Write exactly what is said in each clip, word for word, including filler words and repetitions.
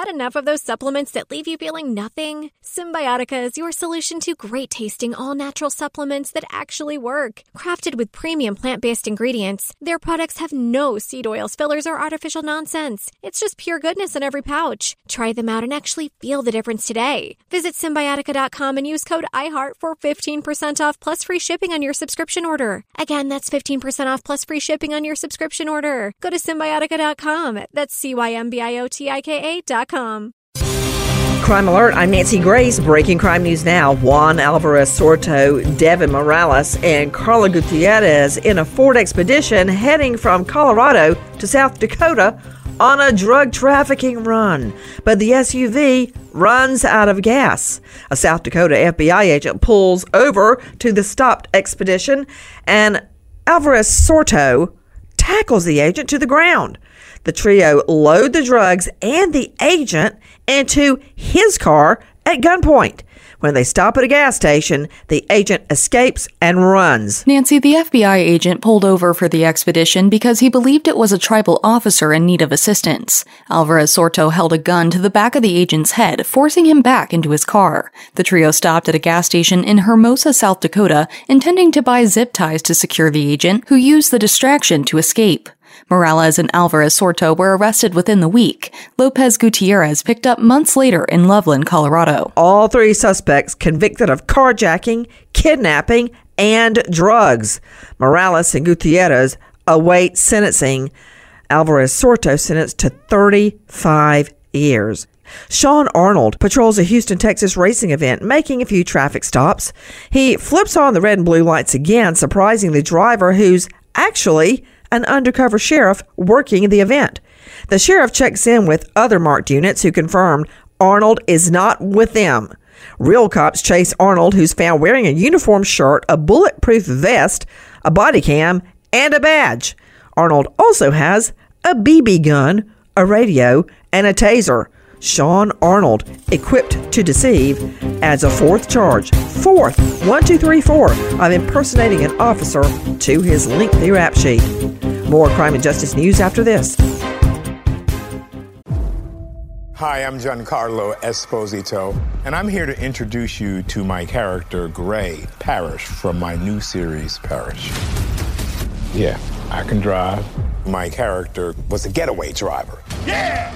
Had enough of those supplements that leave you feeling nothing? Symbiotica is your solution to great-tasting, all-natural supplements that actually work. Crafted with premium plant-based ingredients, their products have no seed oils, fillers, or artificial nonsense. It's just pure goodness in every pouch. Try them out and actually feel the difference today. Visit Symbiotica dot com and use code iHeart for fifteen percent off plus free shipping on your subscription order. Again, that's fifteen percent off plus free shipping on your subscription order. Go to Symbiotica dot com. That's C Y M B I O T I K A dot com. Crime Alert, I'm Nancy Grace. Breaking crime news now. Juan Alvarez Soto, Devin Morales, and Carla Gutierrez in a Ford Expedition heading from Colorado to South Dakota on a drug trafficking run. But the S U V runs out of gas. A South Dakota F B I agent pulls over to the stopped Expedition, and Alvarez Soto tackles the agent to the ground. The trio load the drugs and the agent into his car at gunpoint. When they stop at a gas station, the agent escapes and runs. Nancy, the F B I agent pulled over for the Expedition because he believed it was a tribal officer in need of assistance. Alvarez Soto held a gun to the back of the agent's head, forcing him back into his car. The trio stopped at a gas station in Hermosa, South Dakota, intending to buy zip ties to secure the agent, who used the distraction to escape. Morales and Alvarez Soto were arrested within the week. Lopez Gutierrez picked up months later in Loveland, Colorado. All three suspects convicted of carjacking, kidnapping, and drugs. Morales and Gutierrez await sentencing. Alvarez Soto sentenced to thirty-five years. Sean Arnold patrols a Houston, Texas racing event, making a few traffic stops. He flips on the red and blue lights again, surprising the driver, who's actually an undercover sheriff working the event. The sheriff checks in with other marked units who confirm Arnold is not with them. Real cops chase Arnold, who's found wearing a uniform shirt, a bulletproof vest, a body cam, and a badge. Arnold also has a B B gun, a radio, and a taser. Sean Arnold, equipped to deceive, adds a fourth charge, fourth, one, two, three, four, of impersonating an officer to his lengthy rap sheet. More crime and justice news after this. Hi, I'm Giancarlo Esposito, and I'm here to introduce you to my character, Gray Parrish, from my new series, Parrish. Yeah, I can drive. My character was a getaway driver. Yeah!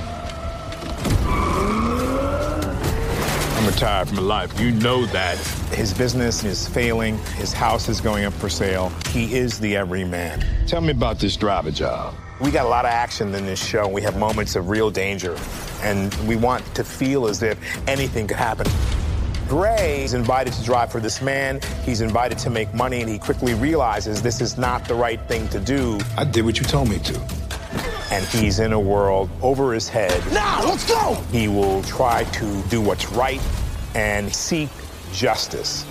I'm retired from life. You know that. His business is failing. His house is going up for sale. He is the everyman. Tell me about this driver job. We got a lot of action in this show. We have moments of real danger, and we want to feel as if anything could happen. Gray is invited to drive for this man. He's invited to make money, and he quickly realizes this is not the right thing to do. I did what you told me to. And he's in a world over his head. Now, let's go! He will try to do what's right and seek justice.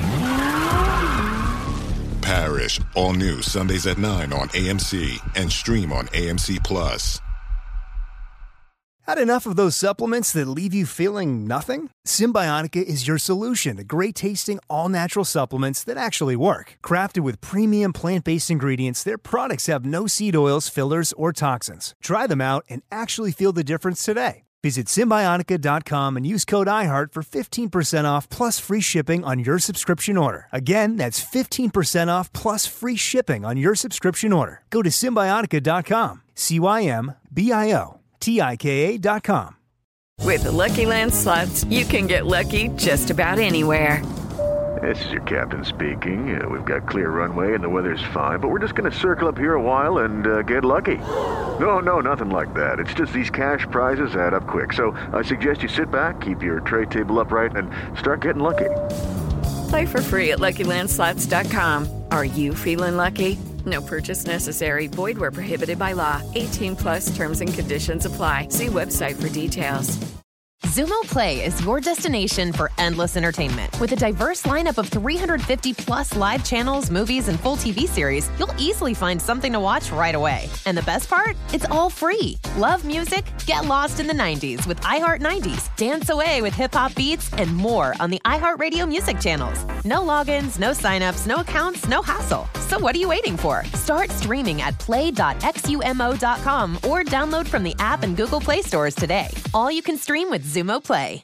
Parrish, all new Sundays at nine on A M C and stream on A M C Plus. Had enough of those supplements that leave you feeling nothing? Symbiotica is your solution to great-tasting, all-natural supplements that actually work. Crafted with premium plant-based ingredients, their products have no seed oils, fillers, or toxins. Try them out and actually feel the difference today. Visit Symbiotica dot com and use code iHeart for fifteen percent off plus free shipping on your subscription order. Again, that's fifteen percent off plus free shipping on your subscription order. Go to Symbiotica dot com. C Y M B I O T I K A dot com. With the Lucky Land Slots, you can get lucky just about anywhere. This is your captain speaking. Uh, we've got clear runway and the weather's fine, but we're just going to circle up here a while and uh, get lucky. No, no, nothing like that. It's just these cash prizes add up quick. So I suggest you sit back, keep your tray table upright, and start getting lucky. Play for free at Lucky Land Slots dot com. Are you feeling lucky? No purchase necessary. Void where prohibited by law. eighteen plus terms and conditions apply. See website for details. Xumo Play is your destination for endless entertainment. With a diverse lineup of three hundred fifty plus live channels, movies, and full T V series, you'll easily find something to watch right away. And the best part? It's all free. Love music? Get lost in the nineties with iHeart nineties. Dance away with hip-hop beats and more on the iHeartRadio music channels. No logins, no signups, no accounts, no hassle. So what are you waiting for? Start streaming at play dot xumo dot com or download from the app and Google Play stores today. All you can stream with Xumo Play.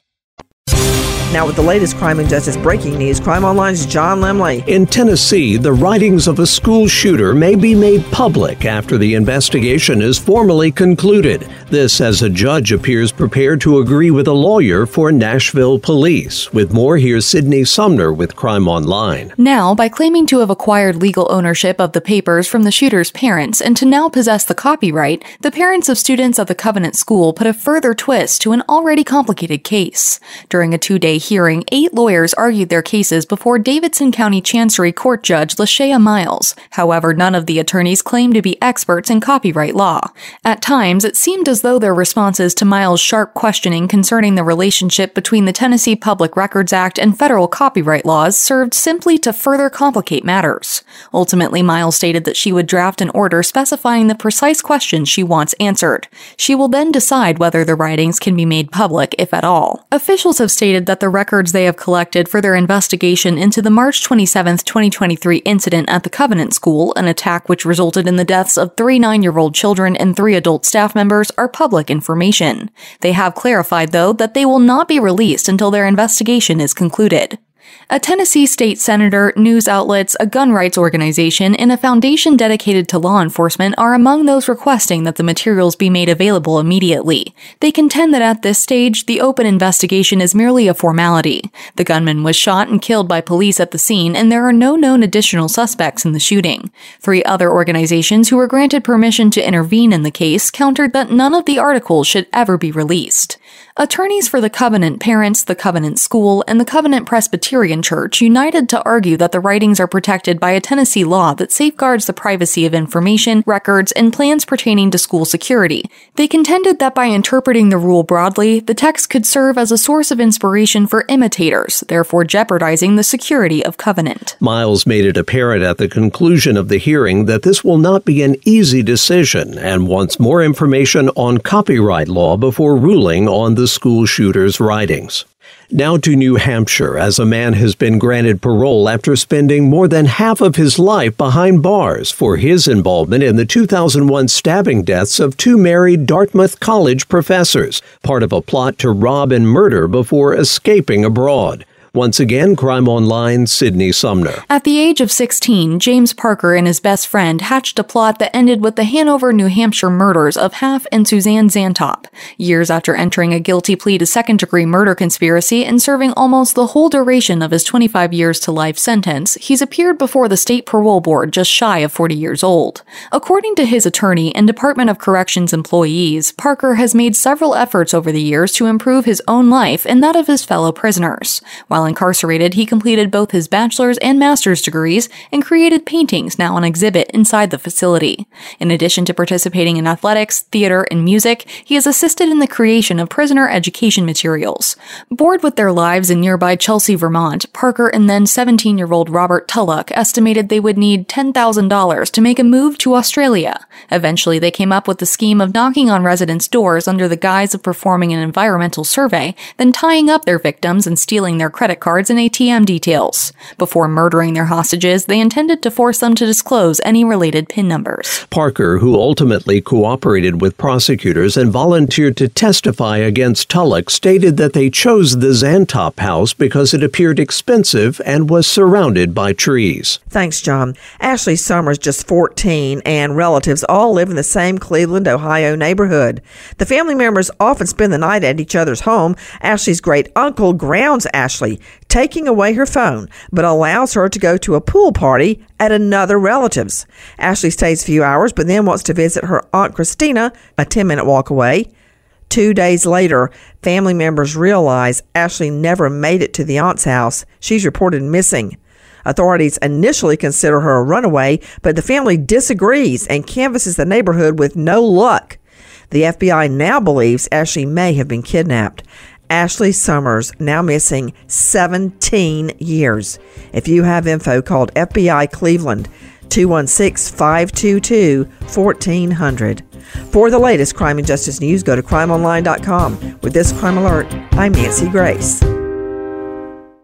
Now with the latest crime and justice breaking news, Crime Online's John Lemley. In Tennessee, the writings of a school shooter may be made public after the investigation is formally concluded. This as a judge appears prepared to agree with a lawyer for Nashville police. With more, here's Sydney Sumner with Crime Online. Now, by claiming to have acquired legal ownership of the papers from the shooter's parents and to now possess the copyright, the parents of students at the Covenant School put a further twist to an already complicated case. During a two-day hearing, eight lawyers argued their cases before Davidson County Chancery Court Judge Lashea Miles. However, none of the attorneys claimed to be experts in copyright law. At times, it seemed as though their responses to Miles' sharp questioning concerning the relationship between the Tennessee Public Records Act and federal copyright laws served simply to further complicate matters. Ultimately, Miles stated that she would draft an order specifying the precise questions she wants answered. She will then decide whether the writings can be made public, if at all. Officials have stated that the records they have collected for their investigation into the March twenty-seventh, twenty twenty-three incident at the Covenant School, an attack which resulted in the deaths of three nine-year-old children and three adult staff members, are public information. They have clarified, though, that they will not be released until their investigation is concluded. A Tennessee state senator, news outlets, a gun rights organization, and a foundation dedicated to law enforcement are among those requesting that the materials be made available immediately. They contend that at this stage, the open investigation is merely a formality. The gunman was shot and killed by police at the scene, and there are no known additional suspects in the shooting. Three other organizations who were granted permission to intervene in the case countered that none of the articles should ever be released. Attorneys for the Covenant parents, the Covenant School, and the Covenant Presbyterian Church united to argue that the writings are protected by a Tennessee law that safeguards the privacy of information, records, and plans pertaining to school security. They contended that by interpreting the rule broadly, the text could serve as a source of inspiration for imitators, therefore jeopardizing the security of Covenant. Miles made it apparent at the conclusion of the hearing that this will not be an easy decision and wants more information on copyright law before ruling on the school shooter's writings. Now to New Hampshire, as a man has been granted parole after spending more than half of his life behind bars for his involvement in the two thousand one stabbing deaths of two married Dartmouth College professors, part of a plot to rob and murder before escaping abroad. Once again, Crime Online, Sydney Sumner. At the age of sixteen, James Parker and his best friend hatched a plot that ended with the Hanover, New Hampshire murders of Half and Suzanne Zantop. Years after entering a guilty plea to second-degree murder conspiracy and serving almost the whole duration of his twenty-five years to life sentence, he's appeared before the state parole board just shy of forty years old. According to his attorney and Department of Corrections employees, Parker has made several efforts over the years to improve his own life and that of his fellow prisoners. While incarcerated, he completed both his bachelor's and master's degrees and created paintings now on exhibit inside the facility. In addition to participating in athletics, theater, and music, he has assisted in the creation of prisoner education materials. Bored with their lives in nearby Chelsea, Vermont, Parker and then seventeen-year-old Robert Tulloch estimated they would need ten thousand dollars to make a move to Australia. Eventually, they came up with the scheme of knocking on residents' doors under the guise of performing an environmental survey, then tying up their victims and stealing their credit cards and A T M details. Before murdering their hostages, they intended to force them to disclose any related PIN numbers. Parker, who ultimately cooperated with prosecutors and volunteered to testify against Tulloch, stated that they chose the Zantop house because it appeared expensive and was surrounded by trees. Thanks, John. Ashley Summers, just fourteen, and relatives all live in the same Cleveland, Ohio neighborhood. The family members often spend the night at each other's home. Ashley's great uncle grounds Ashley, taking away her phone, but allows her to go to a pool party at another relative's. Ashley stays a few hours, but then wants to visit her Aunt Christina, a ten-minute walk away. Two days later, family members realize Ashley never made it to the aunt's house. She's reported missing. Authorities initially consider her a runaway, but the family disagrees and canvasses the neighborhood with no luck. The F B I now believes Ashley may have been kidnapped. Ashley Summers, now missing seventeen years. If you have info, call F B I Cleveland, two one six, five two two, one four zero zero. For the latest crime and justice news, go to crime online dot com. With this crime alert, I'm Nancy Grace.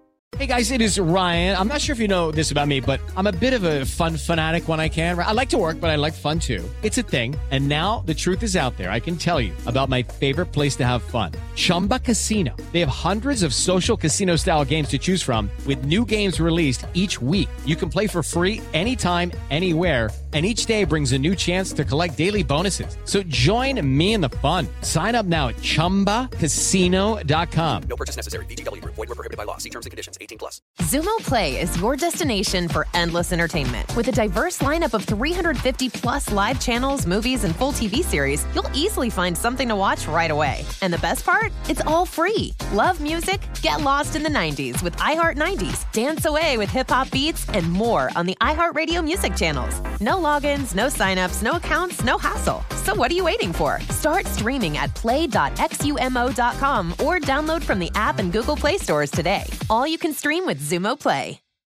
Hey guys, it is Ryan. I'm not sure if you know this about me, but I'm a bit of a fun fanatic when I can. I like to work, but I like fun too. It's a thing. And now the truth is out there. I can tell you about my favorite place to have fun. Chumba Casino. They have hundreds of social casino style games to choose from with new games released each week. You can play for free anytime, anywhere. And each day brings a new chance to collect daily bonuses. So join me in the fun. Sign up now at chumba casino dot com. No purchase necessary. V G W Group. Void where prohibited by law. See terms and conditions. eighteen plus. Xumo Play is your destination for endless entertainment. With a diverse lineup of three hundred fifty plus live channels, movies, and full T V series, you'll easily find something to watch right away. And the best part? It's all free. Love music? Get lost in the nineties with iHeart nineties. Dance away with hip-hop beats and more on the iHeartRadio music channels. No logins, no signups, no accounts, no hassle. So what are you waiting for? Start streaming at play dot xumo dot com or download from the app and Google Play stores today. All you can stream with Xumo Play.